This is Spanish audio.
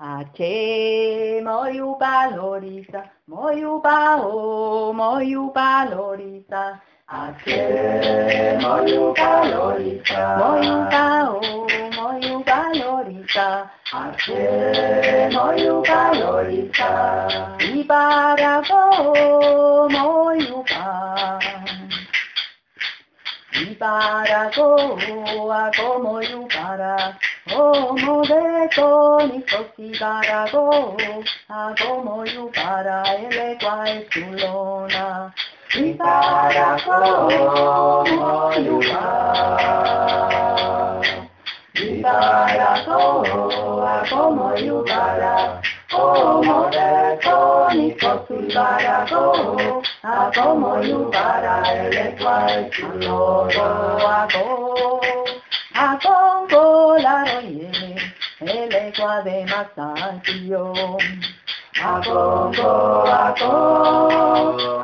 Ache moyupa lorisa, moyupa o moyupa lorisa. Ache moyupa lorisa, Moyupa o moyupa lorisa. Ache moyupa lorisa, Ibarago moyupa. Ibarago ako moyupara. Como de tónicos ibarago ako moyupara. El cual chulona. Ibarago moyupa, Ibarago ako moyupara. Como de tónicos ibarago ako moyupara. El cual chulona. Ako laroye, el ecua de masantío. Ako